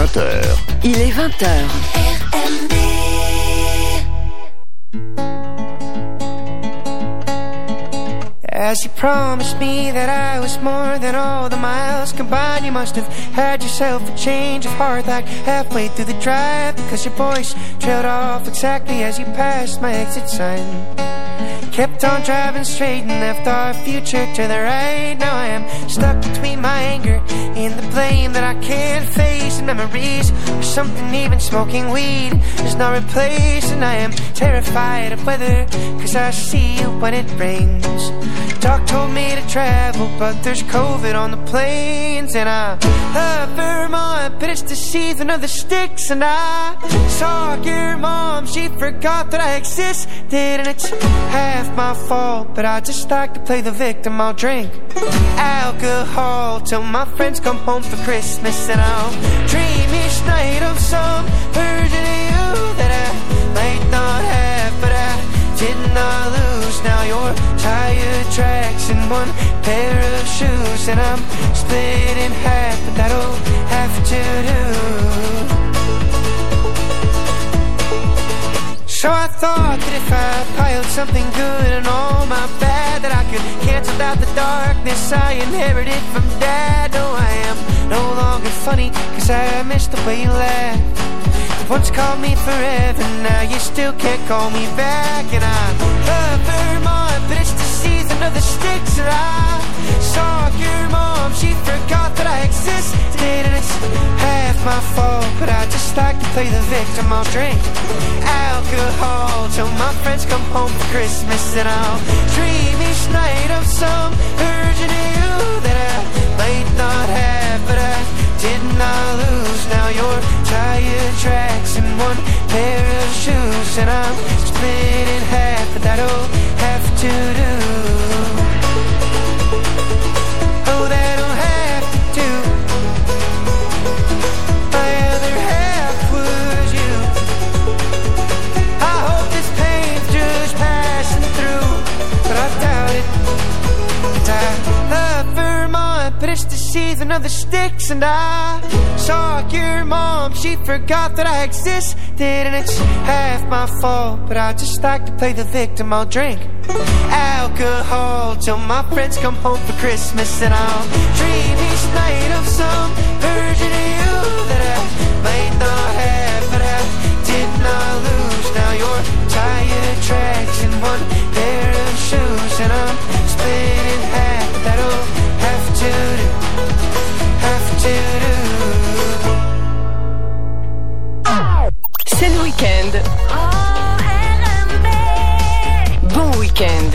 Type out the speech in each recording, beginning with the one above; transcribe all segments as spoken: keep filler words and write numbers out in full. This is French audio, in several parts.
vingt heures. Il est vingt heures. R M D. As you promised me that I was more than all the miles combined, you must have had yourself a change of heart like halfway through the drive, because your voice trailed off exactly as you passed my exit sign. Kept on driving straight and left our future to the right. Now I am stuck between my anger and the blame that I can't face, and memories of something even smoking weed is not replaced. And I am terrified of weather, cause I see you when it rains. Doc told me to travel, but there's COVID on the planes. And I love Vermont, but it's the season of the sticks. And I saw your mom, she forgot that I existed, and it's half my fault, but I just like to play the victim. I'll drink alcohol till my friends come home for Christmas, and I'll dream each night of some version of you that I might not have, but I did not lose. Now you're tire tracks and one pair of shoes, and I'm split in half, but that'll have to do. So I thought that if I piled something good and all my bad, that I could cancel out the darkness I inherited from Dad. No, I am no longer funny, cause I miss the way you laugh. You once called me forever, now you still can't call me back. And I love Vermont, but it's the season of the sticks. And I saw your mom, she forgot that I existed, and it's half my fault, but I just like to play the victim. I'll drink alcohol till my friends come home for Christmas, and I'll dream each night of some version of you that I might not have, but I did not lose. Now you're tire tracks and one pair of shoes, and I'm split in half, but that'll have to do. Oh, that'll have to do. My other half was you. I hope this pain's just passing through, but I doubt it. And I love Vermont, but it's the season of the sticks. And I saw your mom, she forgot that I existed, and it's half my fault, but I just like to play the victim. I'll drink alcohol till my friends come home for Christmas, and I'll dream each night of some version of you that I might not have, but I did not lose. Now you're tire tracks and one pair of shoes, and I'm split in half, but that'll have to do, have to do. C'est le week-end. Bon week-end.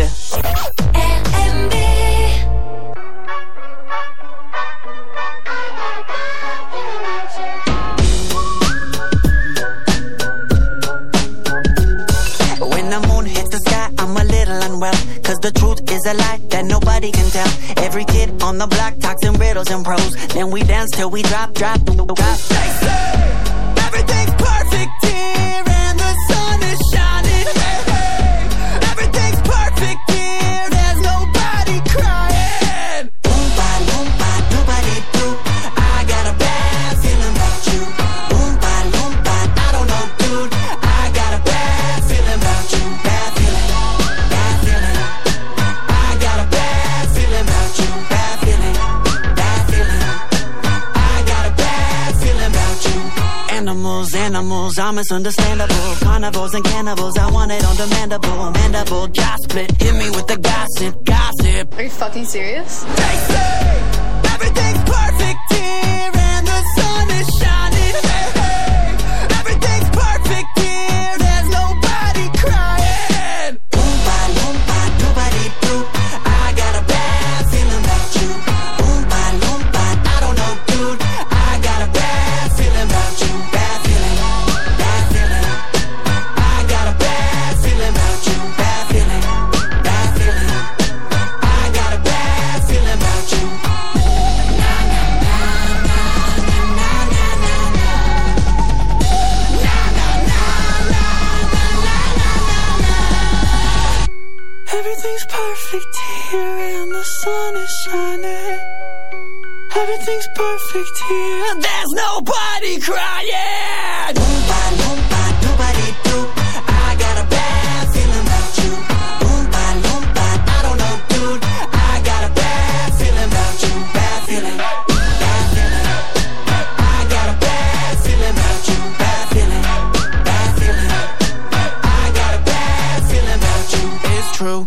When the moon hits the sky, I'm a little unwell, cause the truth is a lie that nobody can tell. Every kid on the block talks in riddles and prose, then we dance till we drop, drop, drop. They say everything's perfect here and the sun is shining. Hey, hey. Everything's perfect here, there's nobody crying. Oompa loompa doobity doo, I got a bad feeling about you. Oompa loompa, I don't know, dude, I got a bad feeling about you. Bad feeling, bad feeling. I got a bad feeling about you. Bad feeling, bad feeling. I got a bad feeling about you. Animals, animals, I'm misunderstandable. Carnivores and cannibals, I want it on demandable. Mandible, jaw split, hit me with the gossip, gossip. Are you fucking serious? They say everything's perfect here and the sun is shining. Hey, hey. Everything's perfect here, there's nobody crying. Oompa loompa doobity doo, I got a bad feeling about you. Oompa loompa, I don't know, dude, I got a bad feeling about you. Bad feeling, bad feeling. I got a bad feeling about you. Bad feeling, bad feeling. I got a bad feeling about you. Na na na na na na na na. Na na na na na na na na. Everything's perfect here and the sun is shining. Everything's perfect here. There's nobody crying. Oompa loompa doobity doo. I got a bad feeling about you. Oompa loompa, I don't know, dude. I got a bad feeling about you. Bad feeling, bad feeling. I got a bad feeling about you. Bad feeling, bad feeling. I got a bad feeling about you. It's true.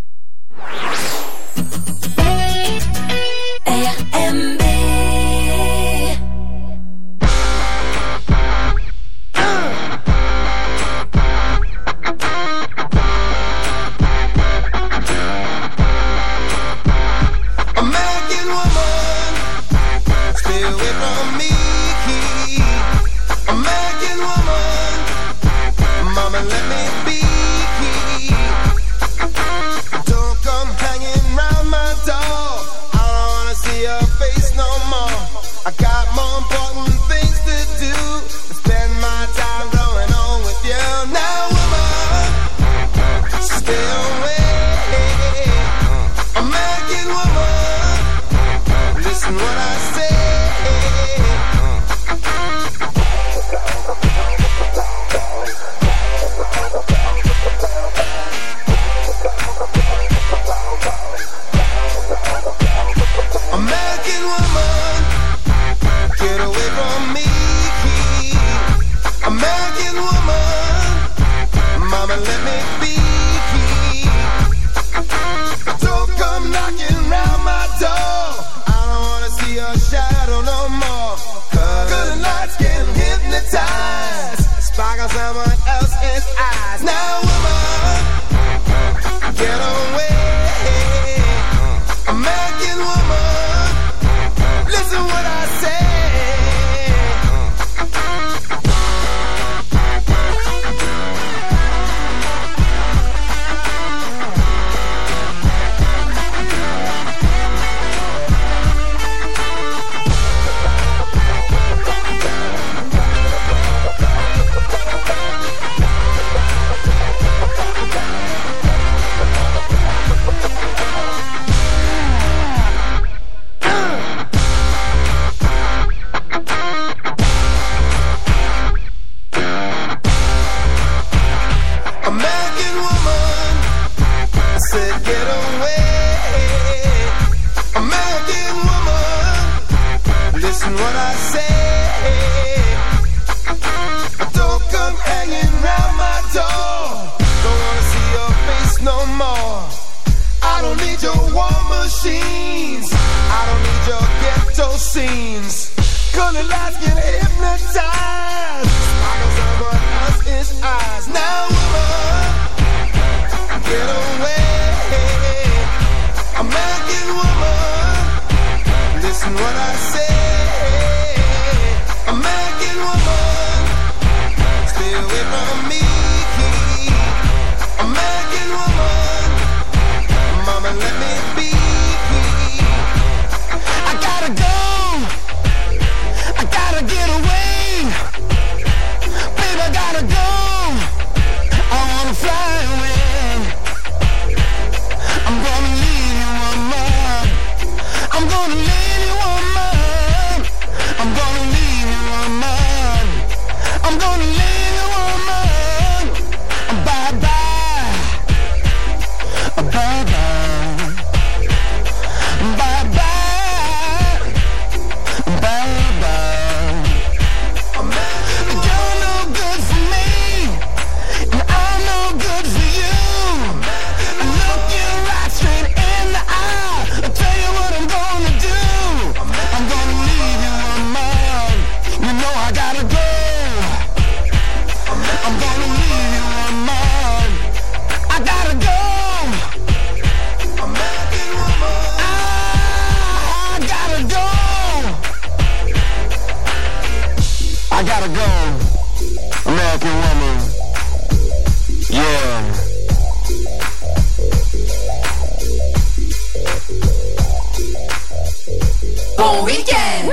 Bon week-end!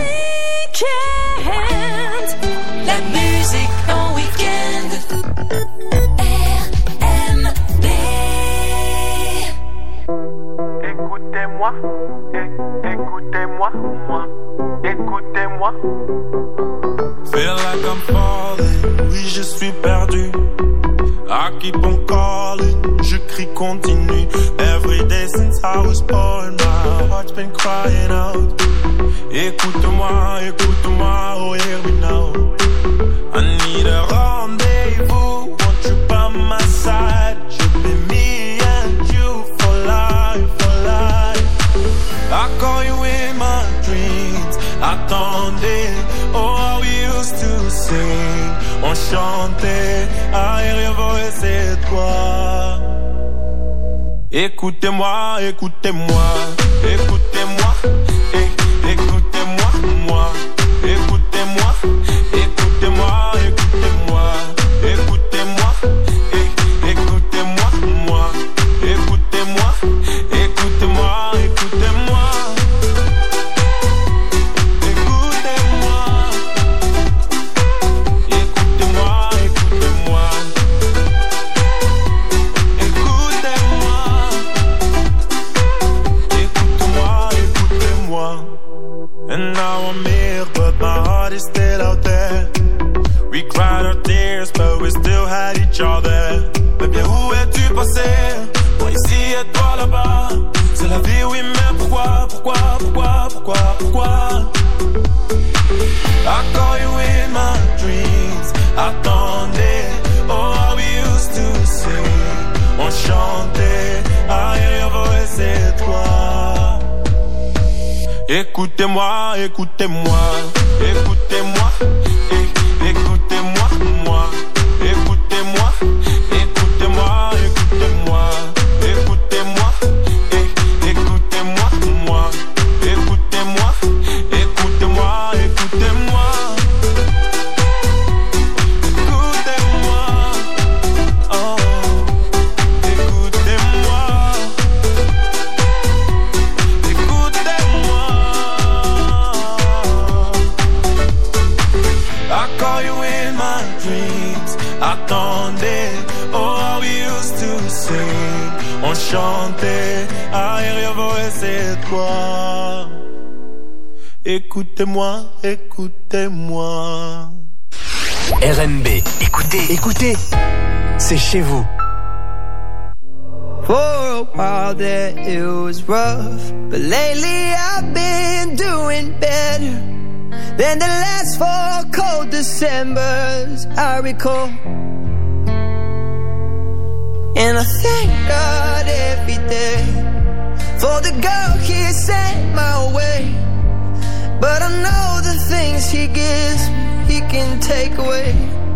Week-end! La musique en week-end. R M D. Écoutez Écoutez-moi, é- écoutez-moi, moi, écoutez-moi. Feel like I'm falling, oui je suis perdu. I keep on calling, je crie continue. Every day since I was born, my heart's been crying out. Écoute-moi, écoute-moi, oh here we now. I need a rendezvous, want you by my side. Should be me and you for life, for life. I call you in my dreams, attendez, oh how we used to sing. On chantait, aérien voice c'est toi. Écoutez-moi, écoutez-moi, écoutez-moi, é- écoutez-moi, moi, écoutez-moi, écoutez-moi, écoutez-moi, écoutez-moi, é- écoutez-moi, moi, écoutez-moi, écoutez-moi, écoutez-moi. And now I'm here, but my heart is still out there. We cried our tears, but we still had each other. Mais bien où es-tu passé? Moi ici et toi là-bas. C'est la vie, oui, mais pourquoi, pourquoi, pourquoi, pourquoi, pourquoi? I call you in my dreams. Attendez, oh how we used to sing. On chantait, I hear your voice, c'est toi. Écoutez-moi, écoutez-moi, écoutez-moi, é- écoutez-moi, moi, écoutez-moi, écoutez-moi, écoutez-moi, écoutez-moi, é- écoutez-moi, moi, écoutez-moi, écoutez-moi, écoutez-moi. Écoutez-moi, oh, écoutez-moi, écoutez-moi. I call you in my dreams. Attendez, oh how we used to sing. On chantait, I hear your voice, c'est toi. Écoutez-moi, écoutez-moi. R N B, écoutez, écoutez, c'est chez vous. For a while there it was rough, but lately I've been doing better than the last four cold Decembers I recall. And I thank God every day for the girl He sent my way. But I know the things He gives me, He can take away.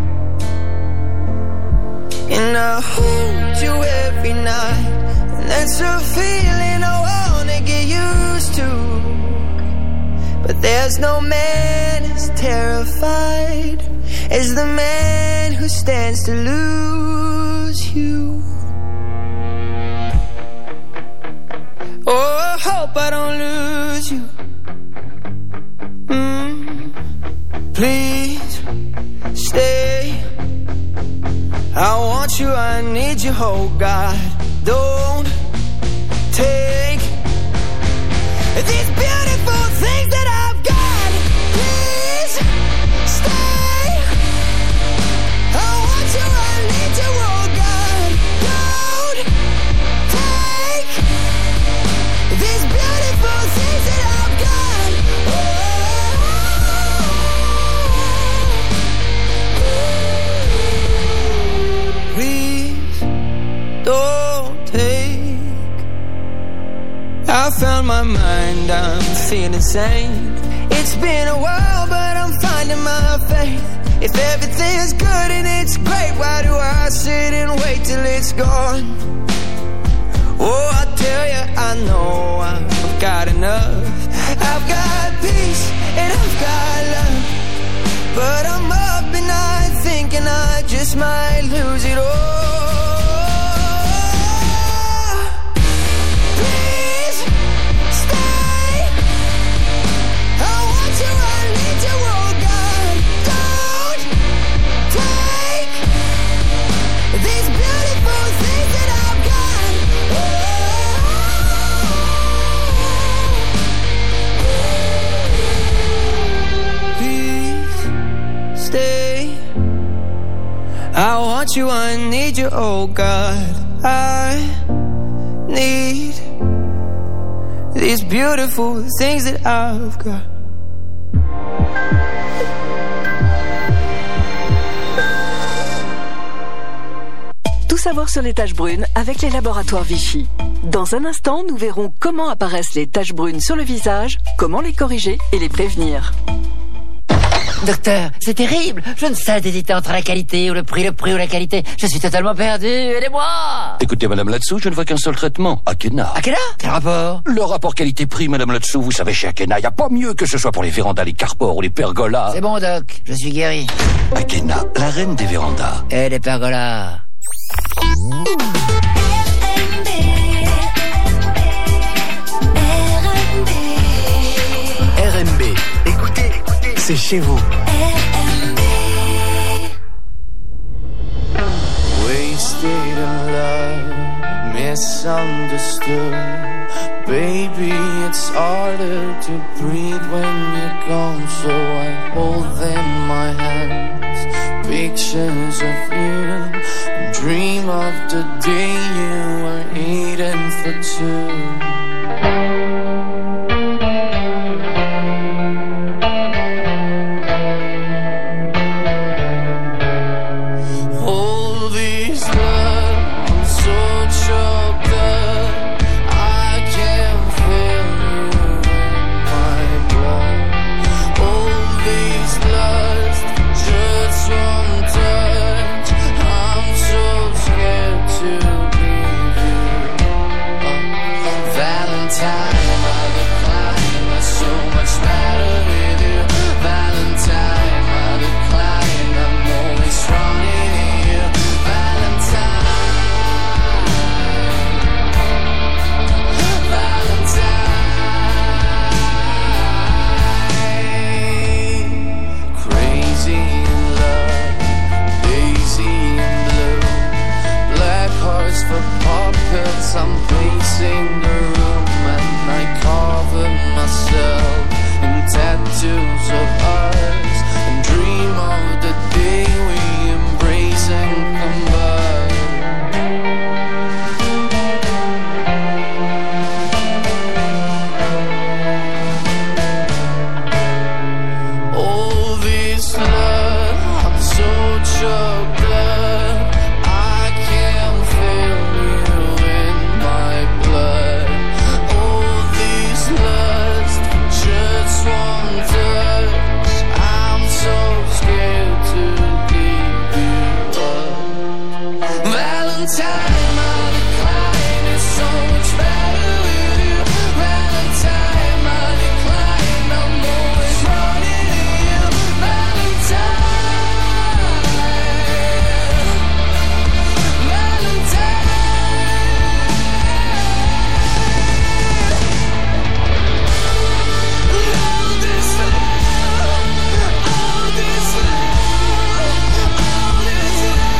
And I hold you every night, and that's a feeling I wanna get used to. But there's no man as terrified as the man who stands to lose you. Oh, I hope I don't lose you. Mm. Please stay. I want you, I need you, oh God. Don't take these beautiful things that I've got. Please stay. I want you, I need you, oh God. Don't take these beautiful things that I've got. Oh. Please don't take. I found my mind, I'm feeling sane. It's been a while, but I'm finding my faith. If everything's good and it's great, why do I sit and wait till it's gone? Oh, I tell you, I know I've got enough. I've got peace and I've got love, but I'm up at night thinking I just might lose it all. want you, I need you, oh God. I need these beautiful things that I've got. Tout savoir sur les taches brunes avec les laboratoires Vichy. Dans un instant, nous verrons comment apparaissent les taches brunes sur le visage, comment les corriger et les prévenir. Docteur, c'est terrible. Je ne sais d'hésiter entre la qualité ou le prix, le prix ou la qualité. Je suis totalement perdu. Aidez-moi. Écoutez, Madame Latsou, je ne vois qu'un seul traitement. Akena. Akena? Quel rapport? Le rapport qualité-prix, Madame Latsou. Vous savez, chez Akena, il n'y a pas mieux que ce soit pour les vérandas, les carpores ou les pergolas. C'est bon, Doc. Je suis guéri. Akena, la reine des vérandas. Et les pergolas. R M B. Écoutez, c'est chez vous. Wasted in love, misunderstood. Baby, it's harder to breathe when you're gone, so I hold in my hands pictures of you. Dream of the day you were eating for two. I'm pacing the room and I cover myself in tattoos of ours and dream of the day we embrace and combine. All this love, I'm so choked up, I can't feel you in my blood. All this lust, just one touch, I'm so scared to give you up. Valentine, my decline is so much better with you. Valentine, my decline, I'm always running to you. Valentine, Valentine. All this love, all this love, all this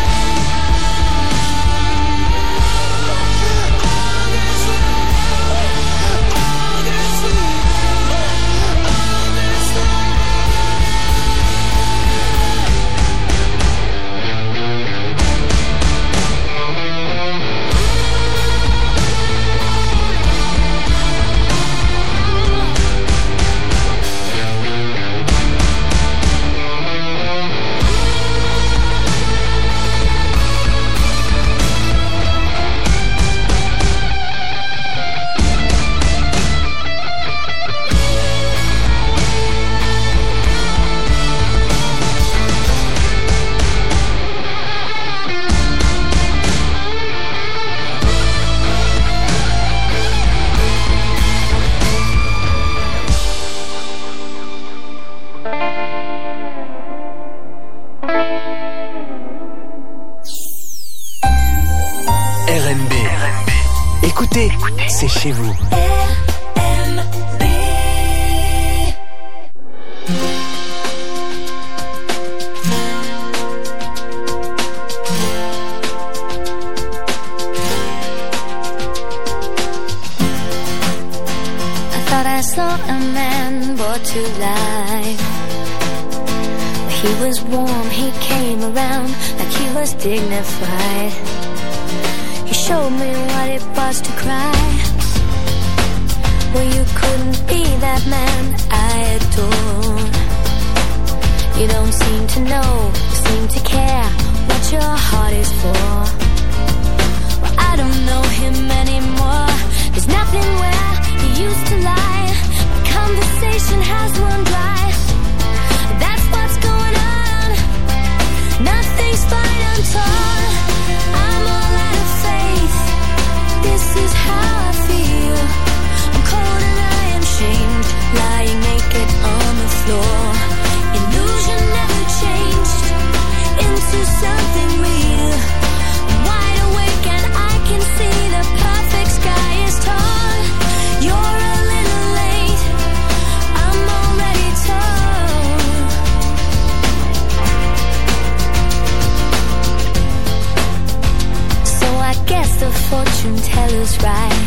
R M B. Écoutez, c'est chez vous. I thought I saw a man brought to life. He was warm, he came around like he was dignified. He showed me what it was to cry. Well, you couldn't be that man I adore. You don't seem to know, seem to care what your heart is for. Well, I don't know him anymore. There's nothing where he used to lie. My conversation has run dry. That's what's going on. Nothing's fine, I'm torn. I'm all out of faith. This is how I feel. I'm cold and I am shamed, lying naked on the floor. Illusion never changed into something real. I'm wide awake and I can see the perfect sky is torn. You're a little late, I'm already torn. So I guess the fortune teller's right.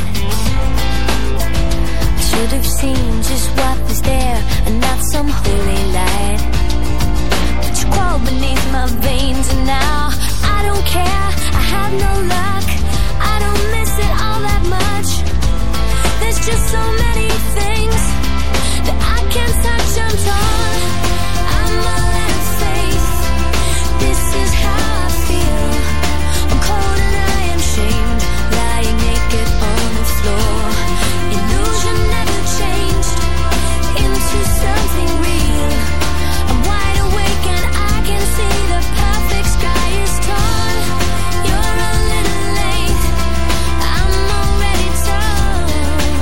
I should have seen just what was there and not some holy light. But you crawl beneath my veins and now I don't care, I have no luck. I don't miss it all that much. There's just so many things that I can't touch, I'm torn. I'm all out of faith. This is how I feel. I'm cold and I am shamed, lying naked on the floor. Illusion never changed into something real. I'm wide awake and I can see the perfect sky is torn. You're a little late, I'm already torn.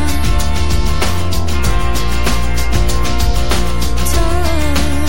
Torn.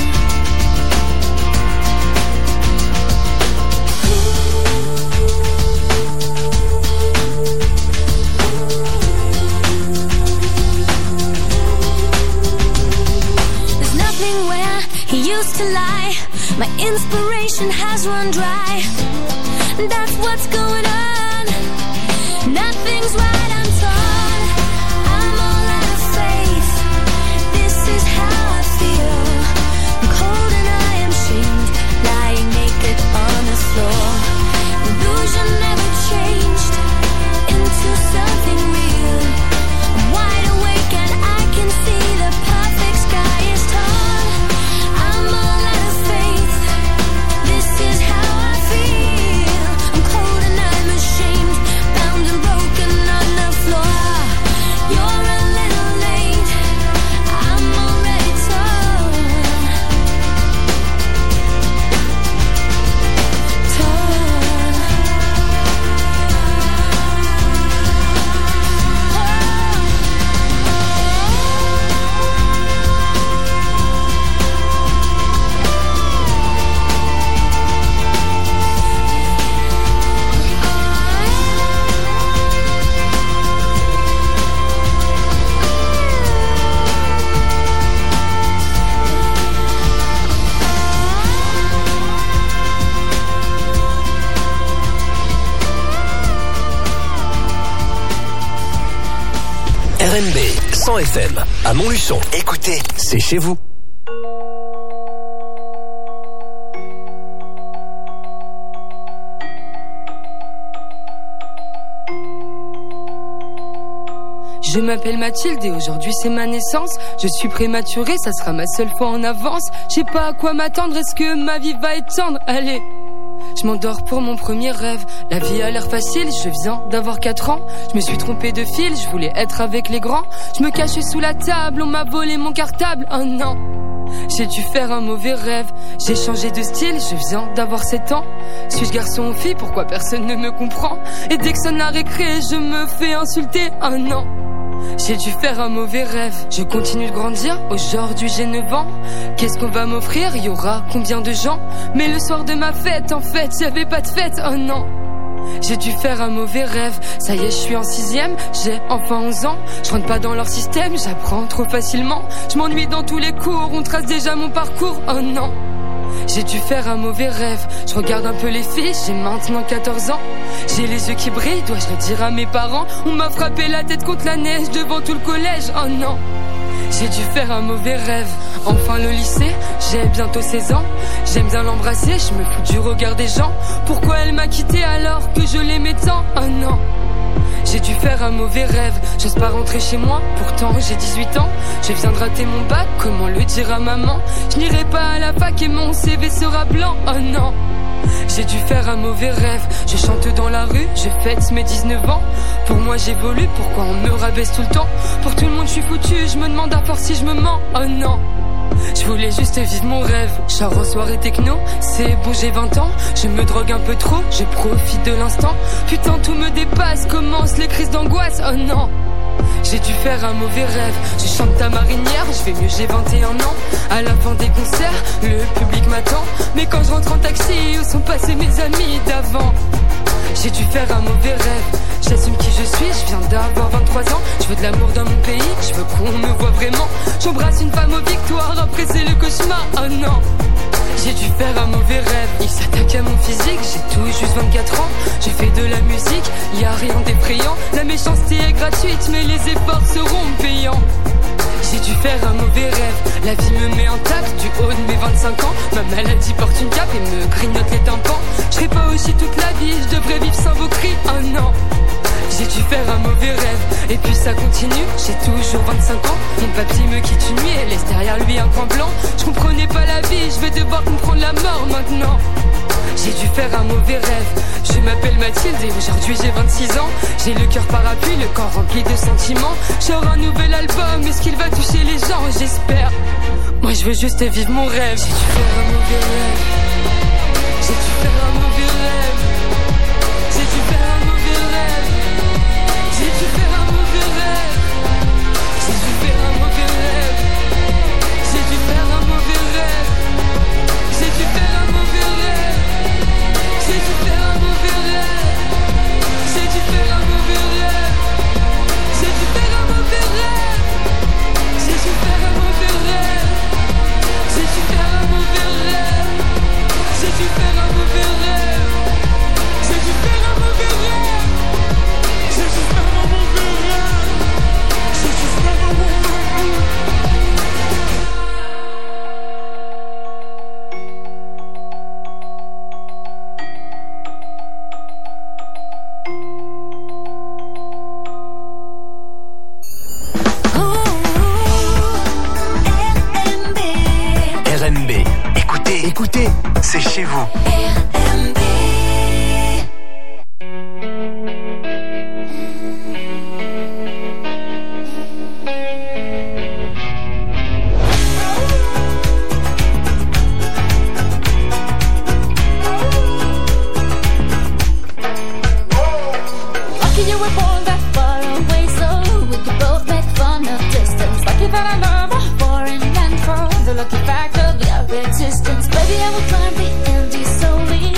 There's nothing where he used to lie. My inspiration has run dry. That's what's going on. Nothing's right, I'm torn. I'm all out of faith. This is how I feel. I'm cold and I am shamed, lying naked on the floor. Illusion never changed into something real. I'm wide awake and I can see the perfect sky is torn. I'm all out of faith. This is how I feel. I'm cold and I'm ashamed, bound and broken on the floor. You're a little late, I'm already torn. Torn. R N B cent F M à Montluçon. Écoutez, c'est chez vous. Je m'appelle Mathilde et aujourd'hui c'est ma naissance. Je suis prématurée, ça sera ma seule fois en avance. Je sais pas à quoi m'attendre, est-ce que ma vie va être tendre? Allez, je m'endors pour mon premier rêve. La vie a l'air facile, je viens d'avoir quatre ans. Je me suis trompée de fil, je voulais être avec les grands. Je me cachais sous la table, on m'a volé mon cartable. Oh non, j'ai dû faire un mauvais rêve. J'ai changé de style, je viens d'avoir sept ans. Suis-je garçon ou fille, pourquoi personne ne me comprend? Et dès que sonne la récré, je me fais insulter. Oh non, j'ai dû faire un mauvais rêve. Je continue de grandir, aujourd'hui j'ai neuf ans. Qu'est-ce qu'on va m'offrir? Y aura combien de gens? Mais le soir de ma fête, en fait, y'avait pas de fête. Oh non, j'ai dû faire un mauvais rêve. Ça y est, je suis en sixième, j'ai enfin onze ans. Je rentre pas dans leur système, j'apprends trop facilement. Je m'ennuie dans tous les cours, on trace déjà mon parcours. Oh non, j'ai dû faire un mauvais rêve. Je regarde un peu les filles, j'ai maintenant quatorze ans. J'ai les yeux qui brillent, dois-je le dire à mes parents? On m'a frappé la tête contre la neige devant tout le collège. Oh non, J'ai dû faire un mauvais rêve. Enfin le lycée, j'ai bientôt seize ans. J'aime bien l'embrasser, je me fous du regard des gens. Pourquoi elle m'a quitté alors que je l'aimais tant? Oh non. J'ai dû faire un mauvais rêve, j'ose pas rentrer chez moi, pourtant j'ai dix-huit ans. Je viens de rater mon bac, comment le dire à maman? Je n'irai pas à la fac et mon C V sera blanc, oh non. J'ai dû faire un mauvais rêve, je chante dans la rue, je fête mes dix-neuf ans. Pour moi j'évolue, pourquoi on me rabaisse tout le temps? Pour tout le monde je suis foutu, je me demande à force si je me mens, oh non. Je voulais juste vivre mon rêve, genre en soirée techno, c'est bon j'ai vingt ans. Je me drogue un peu trop, je profite de l'instant. Putain tout me dépasse, commencent les crises d'angoisse, oh non. J'ai dû faire un mauvais rêve, je chante ta marinière, je vais mieux j'ai vingt et un ans. À la fin des concerts, le public m'attend. Mais quand je rentre en taxi, où sont passés mes amis d'avant? J'ai dû faire un mauvais rêve, j'assume qui je suis, je viens d'avoir vingt-trois ans. Je veux de l'amour dans mon pays, je veux qu'on me voit vraiment. J'embrasse une femme aux victoires, après c'est le cauchemar, oh non. J'ai dû faire un mauvais rêve, il s'attaque à mon physique, j'ai tout juste vingt-quatre ans. J'ai fait de la musique, y a rien d'effrayant. La méchanceté est gratuite, mais les efforts seront payants. J'ai dû faire un mauvais rêve, la vie me met intact du haut de mes vingt-cinq ans. Ma maladie porte une cape et me grignote les tympans. Je serai pas aussi toute la vie, je devrais vivre sans vos cris, oh non. J'ai dû faire un mauvais rêve, et puis ça continue, j'ai toujours vingt-cinq ans. Mon papy me quitte une nuit et laisse derrière lui un point blanc. Je comprenais pas la vie, je vais devoir comprendre la mort maintenant. J'ai dû faire un mauvais rêve, je m'appelle Mathilde et aujourd'hui j'ai vingt-six ans. J'ai le cœur parapluie, le corps rempli de sentiments. J'aurai un nouvel album, est-ce qu'il va toucher les gens? J'espère. Moi je veux juste vivre mon rêve. J'ai dû faire un mauvais rêve, j'ai dû faire un mauvais rêve, j'ai dû faire un mauvais rêve, j'ai dû faire un mauvais rêve, j'ai dû faire un mauvais rêve, j'ai dû faire un mauvais rêve, j'ai dû faire un mauvais rêve, j'ai dû faire un mauvais rêve, j'ai dû faire un mauvais rêve, j'ai dû faire un mauvais rêve, j'ai dû faire un mauvais rêve, j'ai dû faire un mauvais rêve, j'ai dû faire un mauvais rêve, j'ai dû faire un mauvais rêve, j'ai dû faire un mauvais rêve, j'ai dû faire un mauvais rêve. R N B. Écoutez, écoutez, c'est chez vous. Lucky you were born that far away, so we could both make fun of distance. Lucky that I love a foreign land for the lucky fact of your existence. Baby, I will climb the Andes slowly.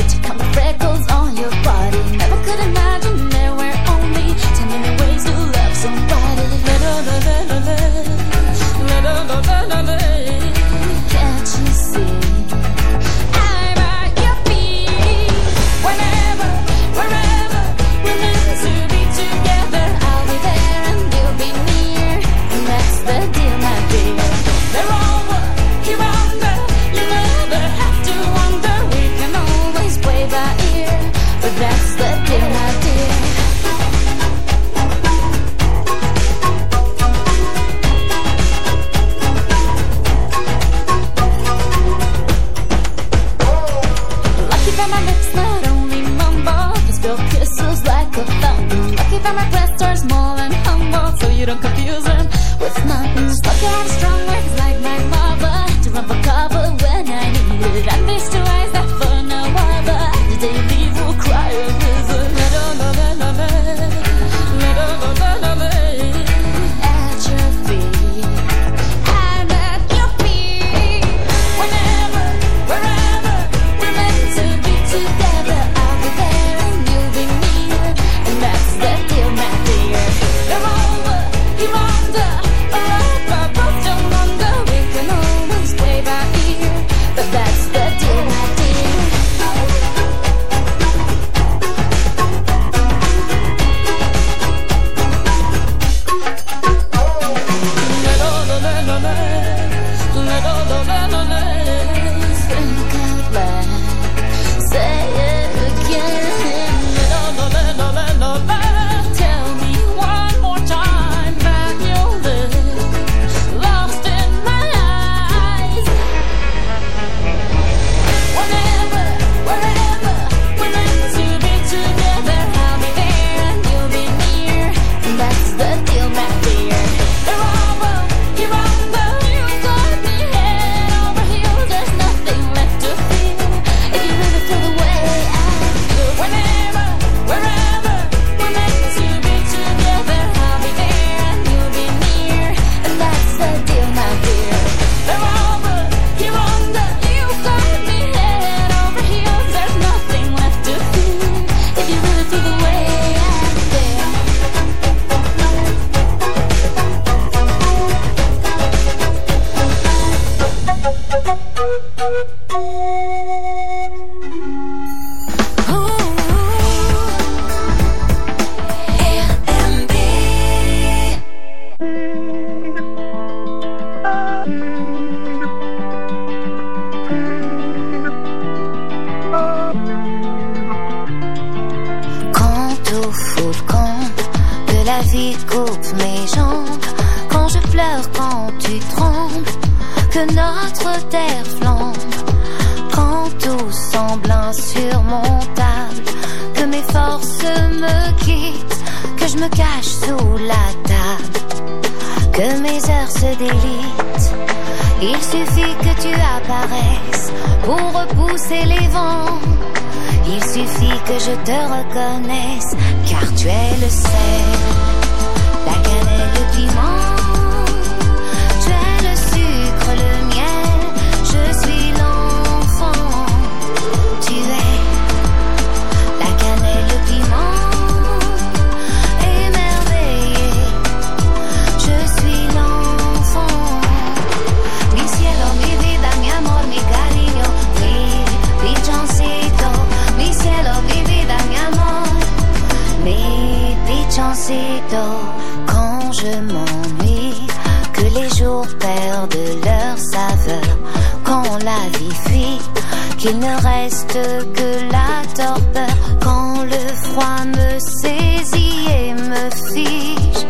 que notre terre flambe, quand tout semble insurmontable, que mes forces me quittent, que je me cache sous la table, que mes heures se délitent. Il suffit que tu apparaisses pour repousser les vents. Il suffit que je te reconnaisse, car tu es le sel, la cannelle, le piment. Tu es le sucre, le miel, je suis l'enfant. Tu es la cannelle, le piment, émerveillé. Je suis l'enfant. Mi cielo, mi vida, mi amor, mi cariño, mi pichoncito. Mi cielo, mi vida, mi amor, mi pichoncito. Quand je m'ennuie, que les jours perdent leur saveur, quand la vie fuit, qu'il ne reste que la torpeur, quand le froid me saisit et me fige,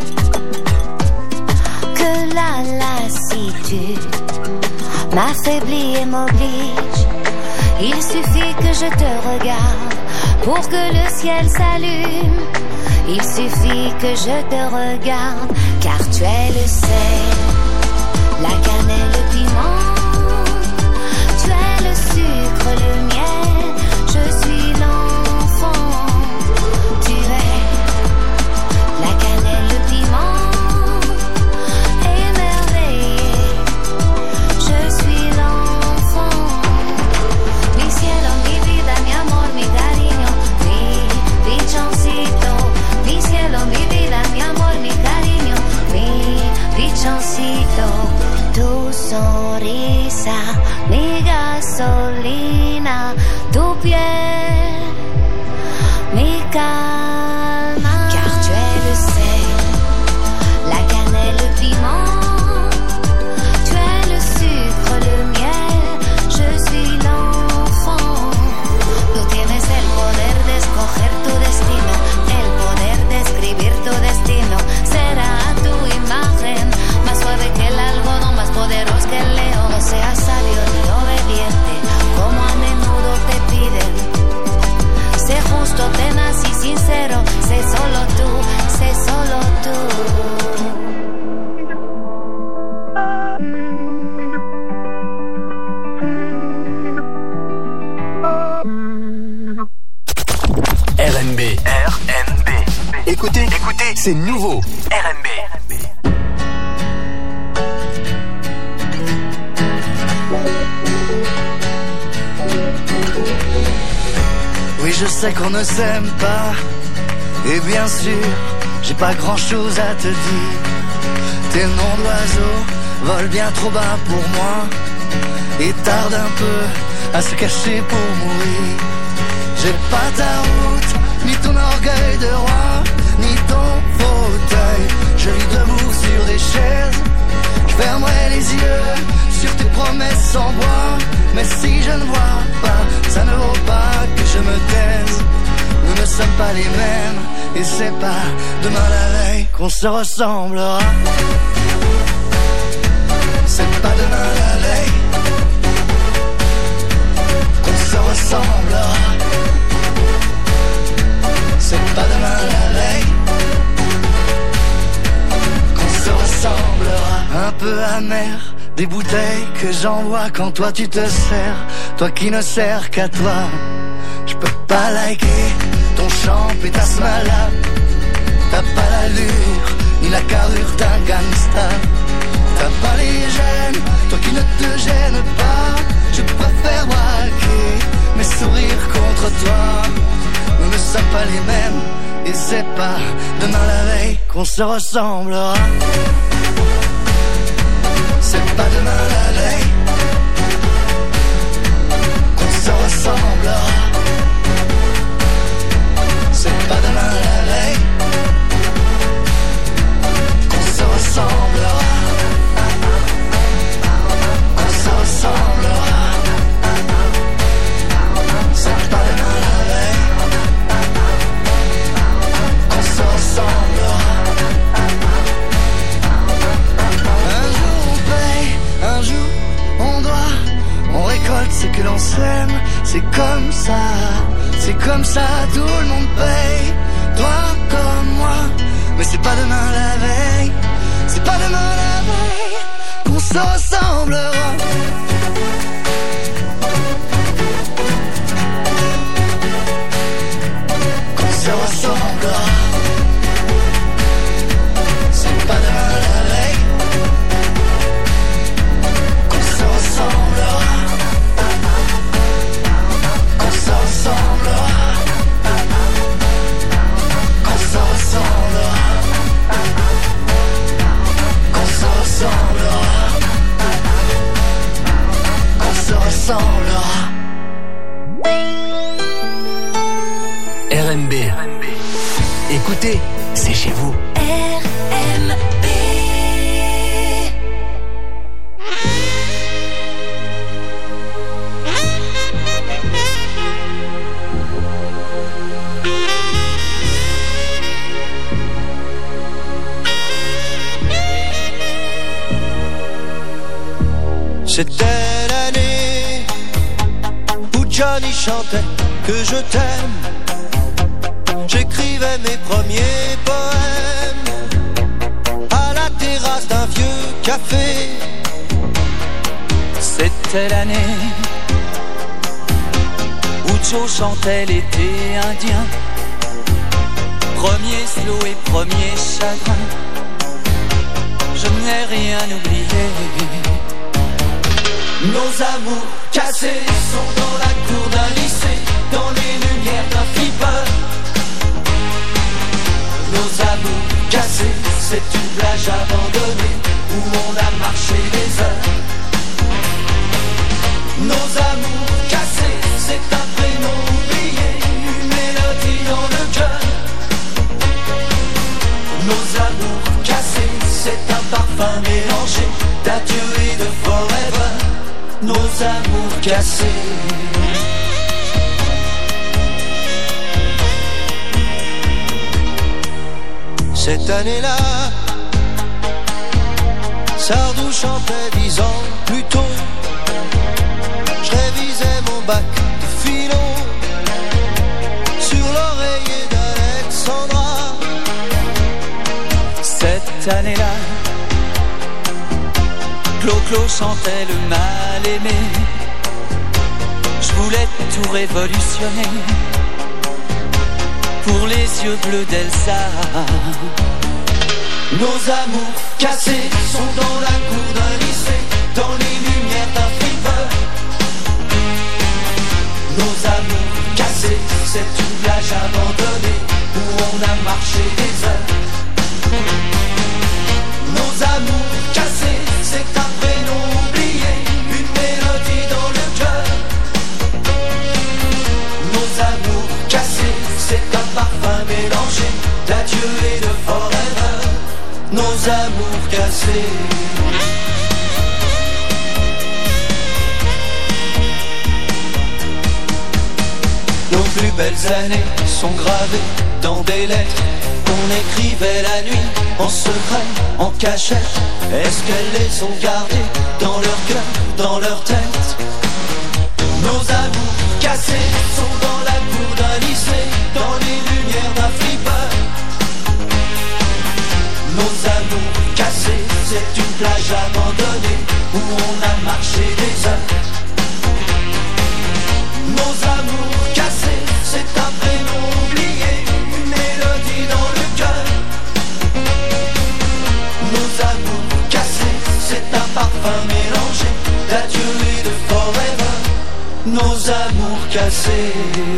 que la lassitude m'affaiblit et m'oblige. Il suffit que je te regarde pour que le ciel s'allume. Il suffit que je te regarde, car tu es le sel, la cannelle, le piment. Tu es le sucre, le miel, je suis l'enfant. Tu es la cannelle, le piment, émerveillé. Je suis l'enfant. Mi cielo, mi vida, mi amor, mi cariño, mi pichoncito. Mi cielo, mi vida, mi amor, mi cariño, mi pichoncito. Tu sonrisa, mi gasolina, tu piel, mi calma. Car tu es le sel, la cannelle, le piment. Tu es le sucre, le miel, je suis l'enfant. Tú tienes el poder de escoger tu destino, el poder de escribir tu destino. Será tu imagen, más suave que el algodón, más poderoso que el león. No seas sabio ni obediente, como a menudo te piden. Sé justo, tenaz y sincero, sé solo tú, sé solo tú. R N B. R N B. Écoutez, écoutez, c'est nouveau. R N B. Oui, je sais qu'on ne s'aime pas, et bien sûr, j'ai pas grand chose à te dire. Tes noms d'oiseaux volent bien trop bas pour moi, et tardent un peu à se cacher pour mourir. J'ai pas ta route, ni ton orgueil de roi, ni ton fauteuil. Je vis debout sur des chaises, je fermerai les yeux sur tes promesses en bois. Mais si je ne vois pas, ça ne vaut pas que je me taise. Nous ne sommes pas les mêmes, et c'est pas demain la veille qu'on se ressemblera. C'est pas demain la veille qu'on se ressemblera. C'est pas demain la veille qu'on se ressemblera. Un peu amer, des bouteilles que j'envoie quand toi tu te sers, toi qui ne sers qu'à toi. Je peux pas liker ton champ et ta malade. T'as pas l'allure ni la carrure d'un gangsta. T'as pas les gènes, toi qui ne te gênes pas. Je préfère braquer mes sourires contre toi. Nous ne sommes pas les mêmes, et c'est pas demain la veille qu'on se ressemblera. C'est pas demain la veille qu'on se ressemblera. C'est pas demain la veille qu'on se ressemblera. Qu'on se ressemblera. C'est pas demain la veille qu'on se ressemblera. c'est comme ça, c'est comme ça, tout le monde paye, toi comme moi. Mais c'est pas demain la veille, c'est pas demain la veille qu'on se ressemblera. Qu'on se ressemblera. C'est pas demain la veille qu'on se ressemblera. Qu'on se ressemblera. Qu'on se ressemblera. Qu'on se ressemblera. Qu'on se ressemblera. R M B. Écoutez, c'est chez vous. R M B. C'était l'année où Johnny chantait que je t'aime. J'écrivais mes premiers poèmes à la terrasse d'un vieux café. C'était l'année où Joe chantait l'été indien. Premier slow et premier chagrin, je n'ai rien oublié. Nos amours cassés sont dans la cour d'un lycée, dans les lumières d'un flipper. Nos amours cassés, c'est une plage abandonnée où on a marché des heures. Nos amours cassés, c'est un prénom oublié, une mélodie dans le cœur. Nos amours cassés, c'est un parfum mélangé d'adieu et de forever. Nos amours cassés. Cette année-là, Sardou chantait dix ans plus tôt. Je révisais mon bac de philo sur l'oreiller d'Alexandra. Cette année-là, Clo-Clo chantait le mal-aimé. Je voulais tout révolutionner pour les yeux bleus d'Elsa. Nos amours cassés sont dans la cour d'un lycée, dans les lumières d'un flipper. Nos amours cassés, c'est une plage abandonnée où on a marché des heures. Nos amours cassés, c'est un prénom oublié, une mélodie dans le cœur. Nos amours cassés, c'est un parfum mélangé d'adieu et de forever. Nos amours cassés. Nos plus belles années sont gravées dans des lettres qu'on écrivait la nuit, en secret, en cachette. Est-ce qu'elles les ont gardées dans leur cœur, dans leur tête? Nos amours cassés sont dans la cour d'un lycée, dans les lumières d'un flipper. Nos amours cassés, c'est une plage abandonnée où on a marché des heures. Nos amours cassés, c'est un prénom oublié, une mélodie dans le cœur. Nos amours cassés, c'est un parfum mélangé d'adieu et de forever. Nos amours cassés.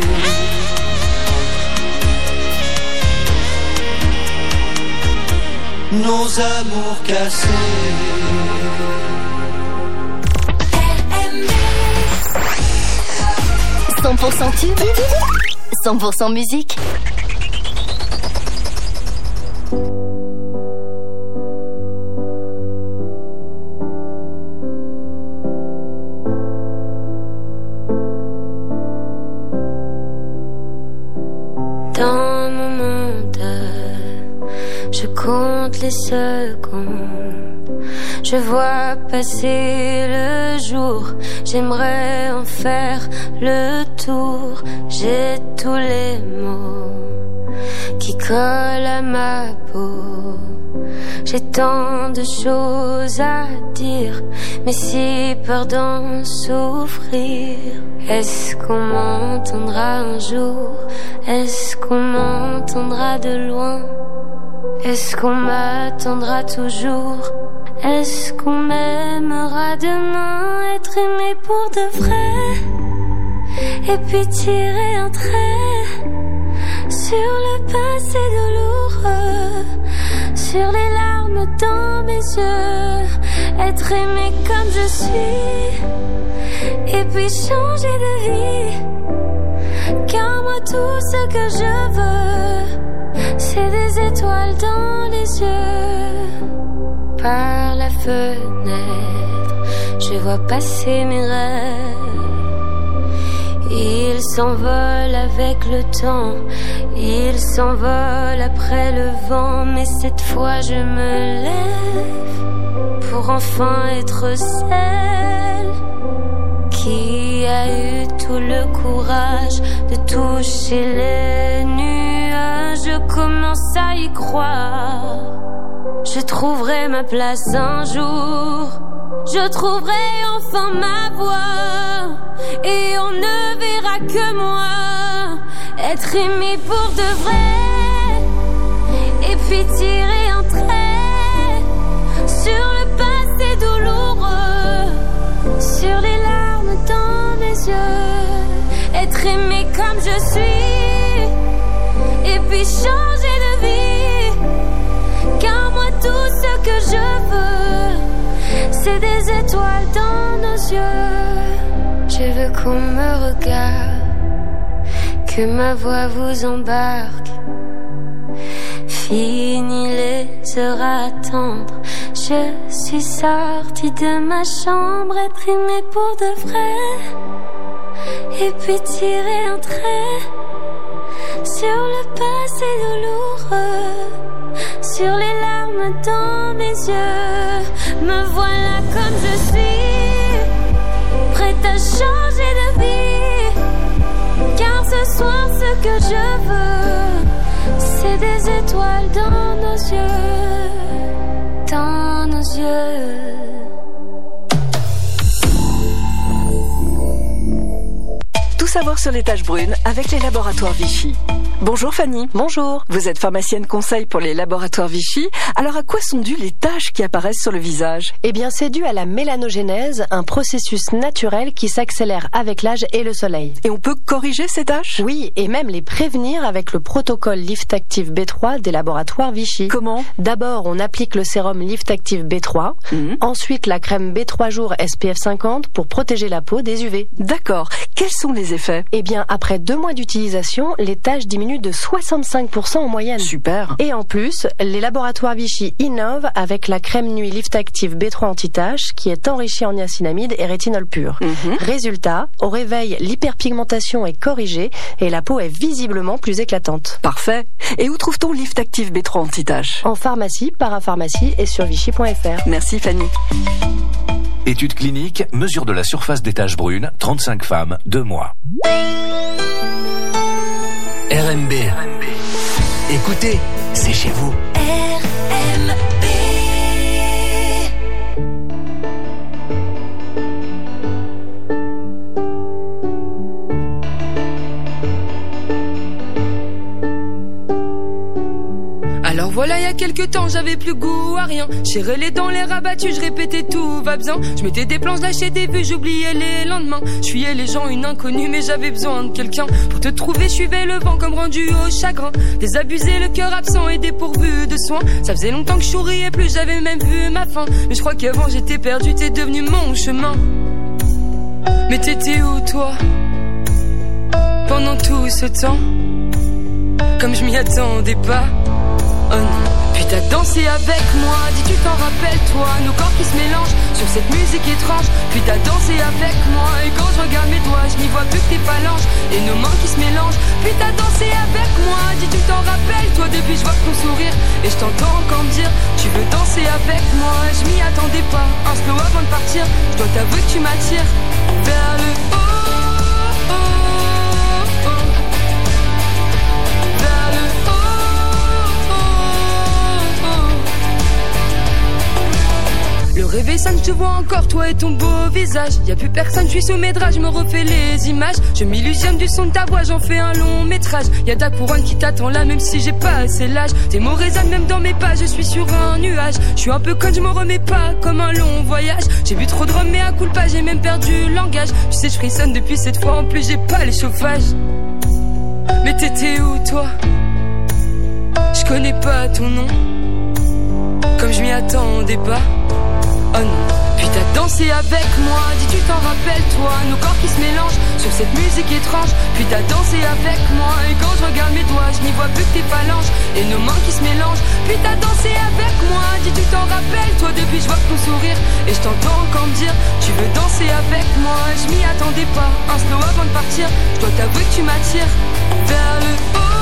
Nos amours cassés. cent pour cent tube, cent pour cent musique. Dans mon monde, je compte les secondes. Je vois passer le jour, j'aimerais en faire le tour. J'ai tous les mots qui collent à ma peau. J'ai tant de choses à dire, mais si peur d'en souffrir. Est-ce qu'on m'entendra un jour? Est-ce qu'on m'entendra de loin? Est-ce qu'on m'attendra toujours? Est-ce qu'on m'aimera demain? Être aimé pour de vrai, et puis tirer un trait sur le passé douloureux, sur les larmes dans mes yeux. Être aimé comme je suis, et puis changer de vie. Car moi tout ce que je veux, c'est des étoiles dans les yeux. Par la fenêtre, je vois passer mes rêves. Ils s'envolent avec le temps, ils s'envolent après le vent. Mais cette fois je me lève pour enfin être celle qui a eu tout le courage de toucher les nuages. Je commence à y croire, je trouverai ma place un jour. Je trouverai enfin ma voix, et on ne verra que moi. Être aimé pour de vrai, et puis tirer un trait sur le passé douloureux, sur les larmes dans mes yeux. Être aimé comme je suis, et puis changer de vie. Car moi tout ce que je veux, c'est des étoiles dans nos yeux. Je veux qu'on me regarde, que ma voix vous embarque. Fini les heures à attendre, je suis sortie de ma chambre. Être aimée pour de vrai, et puis tirer un trait sur le passé douloureux, sur les larmes dans mes yeux. Me voilà comme je suis, prête à changer de vie. Car ce soir ce que je veux, c'est des étoiles dans nos yeux, dans nos yeux. Tout savoir sur les taches brunes avec les laboratoires Vichy. Bonjour Fanny. Bonjour. Vous êtes pharmacienne conseil pour les laboratoires Vichy. Alors à quoi sont dues les taches qui apparaissent sur le visage? Eh bien c'est dû à la mélanogénèse, un processus naturel qui s'accélère avec l'âge et le soleil. Et on peut corriger ces taches? Oui, et même les prévenir avec le protocole Lift Active B trois des laboratoires Vichy. Comment? D'abord on applique le sérum Lift Active B trois, mmh. Ensuite la crème B trois jours S P F cinquante pour protéger la peau des U V. D'accord. Quels sont les effets? Eh bien après deux mois d'utilisation, les taches diminuent de soixante-cinq pour cent en moyenne. Super. Et en plus, les laboratoires Vichy innovent avec la crème nuit Lift Active B trois anti-taches qui est enrichie en niacinamide et rétinol pur. Mm-hmm. Résultat, au réveil, l'hyperpigmentation est corrigée et la peau est visiblement plus éclatante. Parfait. Et où trouve-t-on Lift Active B trois anti-taches? En pharmacie, parapharmacie et sur vichy point f r. Merci Fanny. Étude clinique, mesure de la surface des taches brunes, trente-cinq femmes, deux mois. R M B. Écoutez, c'est chez vous. R M B. Alors voilà, il y a quelques temps, j'avais plus goût à rien. Serrais les dents, les rabattus, je répétais tout va bien. Je mettais des planches, lâchais des vues, j'oubliais les lendemains. Je fuyais les gens, une inconnue, mais j'avais besoin de quelqu'un. Pour te trouver, je suivais le vent comme rendu au chagrin. Désabusé, le cœur absent et dépourvu de soins. Ça faisait longtemps que je souriais plus, j'avais même vu ma fin. Mais je crois qu'avant j'étais perdu, t'es devenu mon chemin. Mais t'étais où toi, pendant tout ce temps? Comme je m'y attendais pas. Oh non. Puis t'as dansé avec moi, dis tu t'en rappelles toi, nos corps qui se mélangent sur cette musique étrange. Puis t'as dansé avec moi, et quand je regarde mes doigts, je n'y vois plus que tes phalanges et nos mains qui se mélangent. Puis t'as dansé avec moi, dis tu t'en rappelles toi, depuis je vois ton sourire et je t'entends encore me dire tu veux danser avec moi. Je m'y attendais pas, partir, je dois t'avouer que tu m'attires vers le haut. Le réveil sonne, je te vois encore, toi et ton beau visage. Y'a plus personne, je suis sous mes draps, je me refais les images. Je m'illusionne du son de ta voix, j'en fais un long métrage. Y'a ta couronne qui t'attend là, même si j'ai pas assez l'âge. Tes mots résonnent même dans mes pas, je suis sur un nuage. Je suis un peu conne, je m'en remets pas, comme un long voyage. J'ai bu trop de rhum, mais à coup pas, j'ai même perdu le langage. Tu sais, je frissonne depuis cette fois, en plus j'ai pas les chauffages. Mais t'étais où toi? Je connais pas ton nom, comme je m'y attendais pas. Oh non, puis t'as dansé avec moi, dis tu t'en rappelles toi, nos corps qui se mélangent sur cette musique étrange. Puis t'as dansé avec moi, et quand je regarde mes doigts, je n'y vois plus que tes phalanges et nos mains qui se mélangent. Puis t'as dansé avec moi, dis tu t'en rappelles toi, depuis je vois ton sourire et je t'entends encore me dire tu veux danser avec moi. Je m'y attendais pas, un slow avant de partir, je dois t'avouer que tu m'attires vers le haut.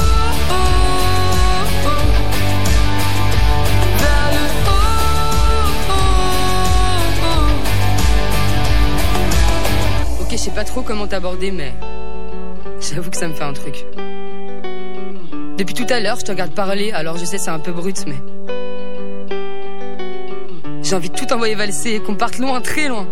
Je sais pas trop comment t'aborder, mais j'avoue que ça me fait un truc. Depuis tout à l'heure, je te regarde parler, alors je sais c'est un peu brut, mais j'ai envie de tout envoyer valser, qu'on parte loin, très loin.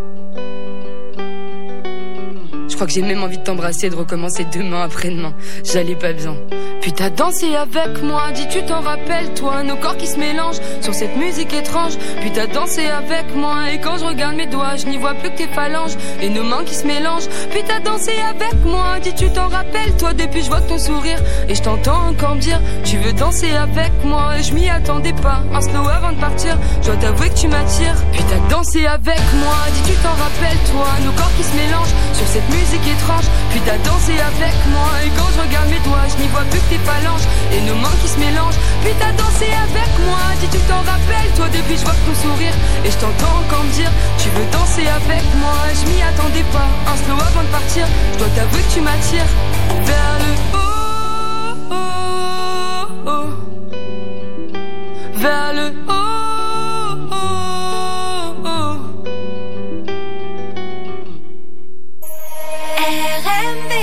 Je crois que j'ai même envie de t'embrasser et de recommencer demain après-demain. J'allais pas bien. Puis t'as dansé avec moi, dis tu t'en rappelles toi, nos corps qui se mélangent sur cette musique étrange. Puis t'as dansé avec moi et quand je regarde mes doigts, je n'y vois plus que tes phalanges et nos mains qui se mélangent. Puis t'as dansé avec moi, dis tu t'en rappelles toi, depuis je vois ton sourire et je t'entends encore me dire tu veux danser avec moi. Et je m'y attendais pas, un slow avant de partir, je dois t'avouer que tu m'attires. Puis t'as dansé avec moi, dis tu t'en rappelles toi, nos corps qui se mélangent sur cette musique étrange. Puis t'as dansé avec moi et quand je regarde mes doigts, je n'y vois plus que tes phalanges et nos mains qui se mélangent. Puis t'as dansé avec moi, dis tu t'en rappelles toi, depuis je vois ton sourire et je t'entends encore me dire tu veux danser avec moi. Je m'y attendais pas, un slow avant de partir, je dois t'avouer que tu m'attires vers le haut, oh, oh, vers le haut, oh, oh. R M B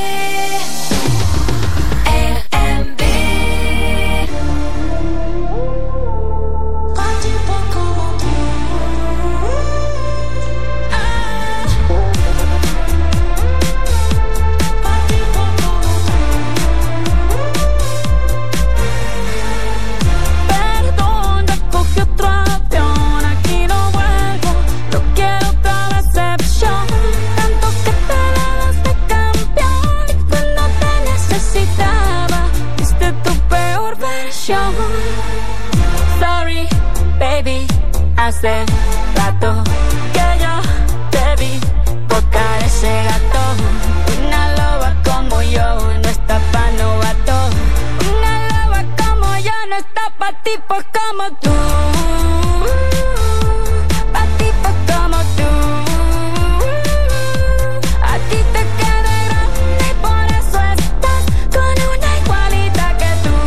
Sorry, baby, hace rato que yo te vi tocar ese gato. Una loba como yo no está pa' novato. Una loba como yo no está pa' tipos como tú. Pa' tipos como tú. A ti te queda grande y por eso estás con una igualita que tú.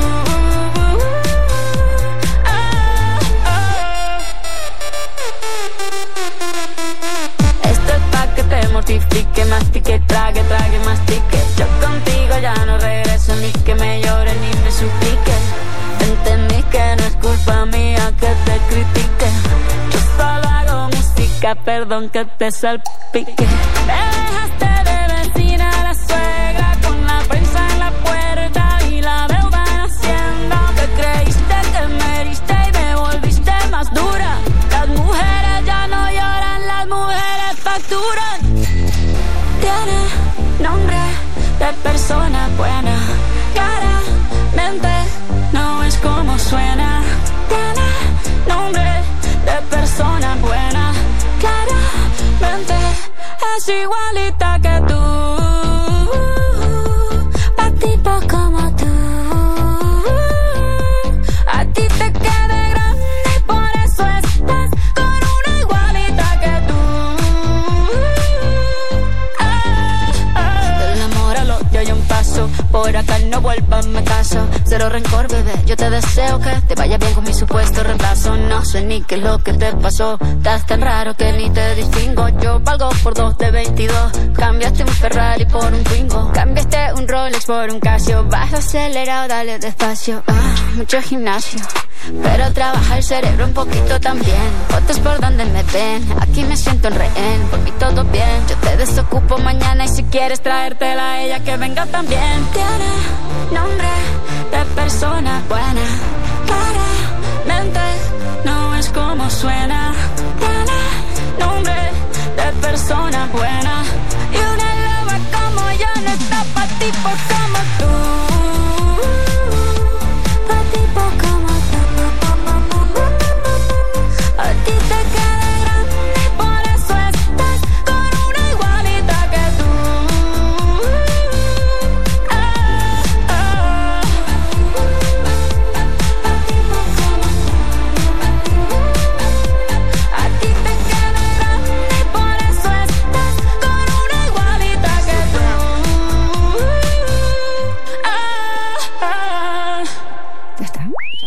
Mortifique, mastique, trague, trague, mastique. Yo contigo ya no regreso, ni que me llore ni me suplique. Entendí que no es culpa mía que te critique. Yo solo hago música, perdón que te salpique. Me dejaste de vecina a la suegra con la prensa en la puerta y la deuda en Hacienda. Te creíste que me heriste y me volviste más dura. Las mujeres ya no lloran, las mujeres facturan. Tiene nombre de persona buena, claramente no es como suena. Tiene nombre de persona buena, claramente es igualita que tú. Pa' tipos como tú. A ti te queda grande y por eso estás con una igualita que tú. Del amor al odio hay un paso, por acá no cuando vuelva me caso. Cero rencor, bebé, yo te deseo que te vaya bien con mi supuesto reemplazo. No sé ni qué es lo que te pasó, estás tan raro que ni te distingo. Yo valgo por dos de veintidós, cambiaste un Ferrari por un Twingo, cambiaste un Rolex por un Casio. Vas acelerado, dale despacio. Ah, mucho gimnasio, pero trabaja el cerebro un poquito también. Fotos por donde me ven, aquí me siento en rehén. Por mí todo bien, yo te desocupo mañana. Y si quieres traértela a ella, que venga también. Tiene nombre de persona buena, claramente no es como suena. Tiene nombre de persona buena, y una loba como yo no está pa' tipos como tú. Pa' tipos como tú. A ti te queda grande, por eso estás con una igualita que tú. Ah, ah. A ti te queda grande, por eso estás con una igualita que tú. Ah, ah. Ya está.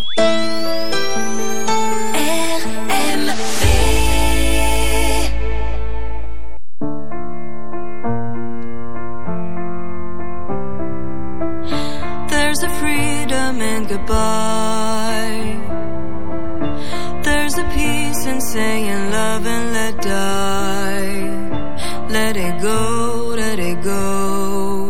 There's a freedom in goodbye. There's a peace in saying love and let die. Let it go, let it go.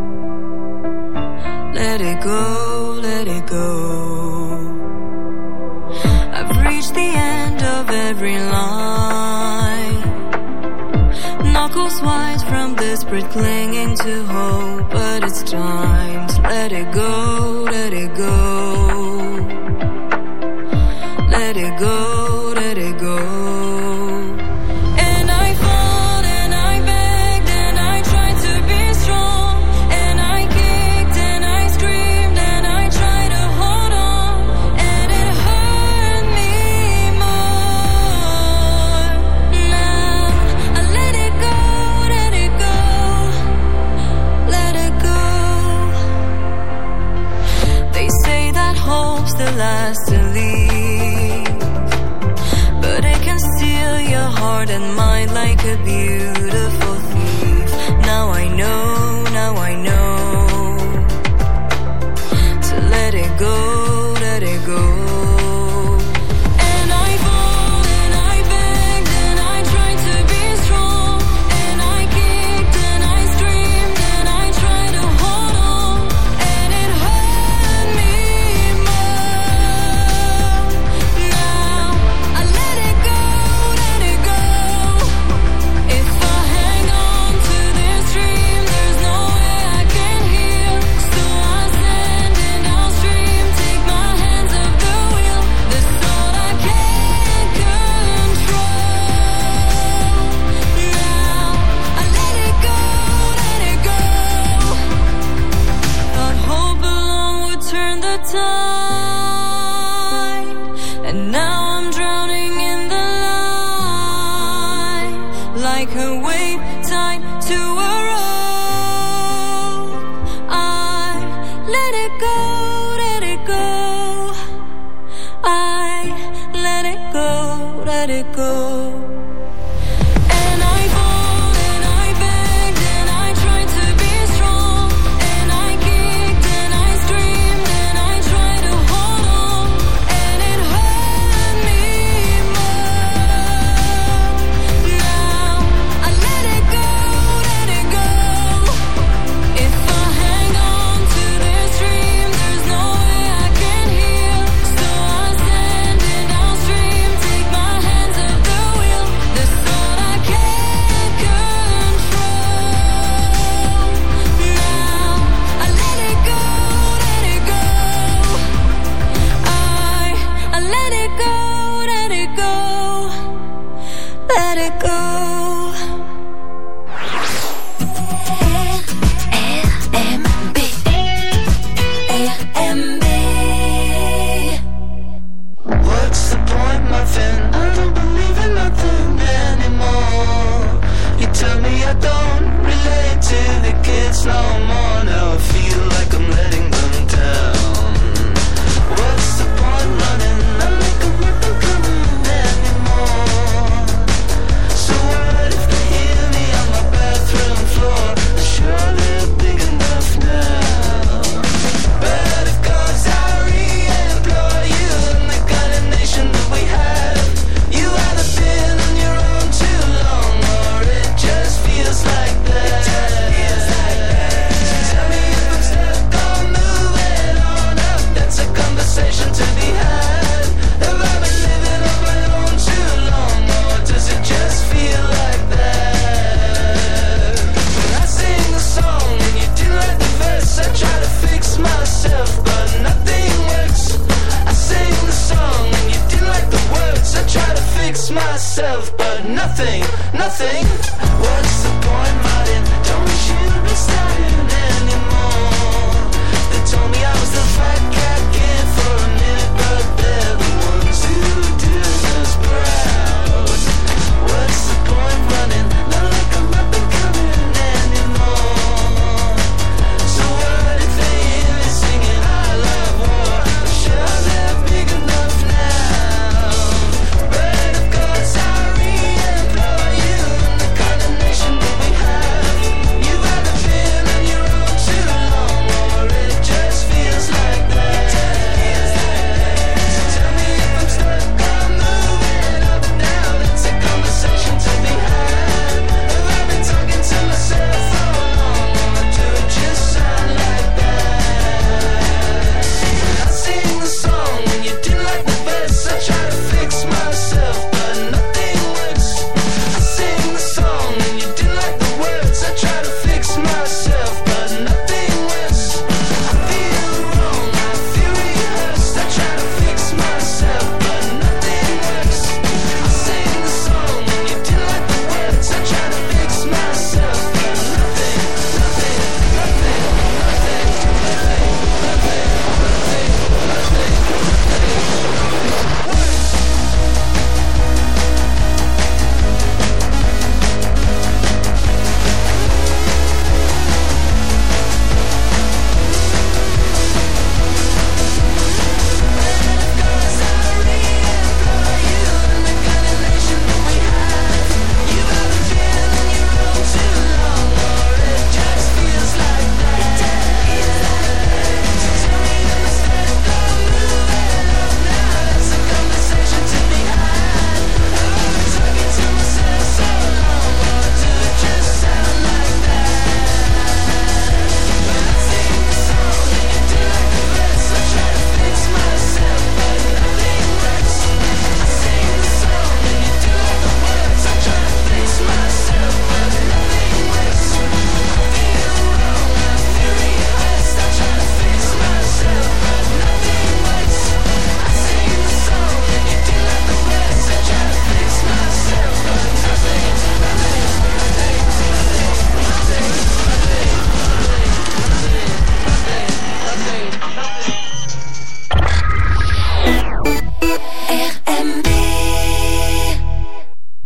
Let it go, let it go. I've reached the end of every line. Knuckles wise from desperate clinging to hope, but it's time to let it go, let it go. Let it go, let it go. And I fought and I begged and I tried to be strong, and I kicked and I screamed and I tried to hold on, and it hurt me more. Now I let it go, let it go, let it go. They say that hope's the last to leave, but it can steal your heart and mind like a beautiful thief. Now I know, now I know, to let it go, let it go. And I fought and I begged and I tried to be strong, and I kicked and I screamed and I tried to hold on, and it hurt me more. Now I let it go, let it go. If I hang on to this dream, there's no way I can heal. So I stand and I'll stream, take my hands off the wheel. This all I can't control. Now I let it go, let it go. Thought hope alone would turn the tide, and now I'm drowning in the light, like a wave tied to a rope. I let it go, let it go. I let it go, let it go. And I fought and I begged and I tried to be strong, and I kicked and I screamed and I tried to hold on, and it hurt me more. Now I let it go, let it go. If I hang on to this dream, there's no way I can heal. So I stand and I'll stream, take my hands off the wheel. myself, but nothing, nothing. What's the point, Martin?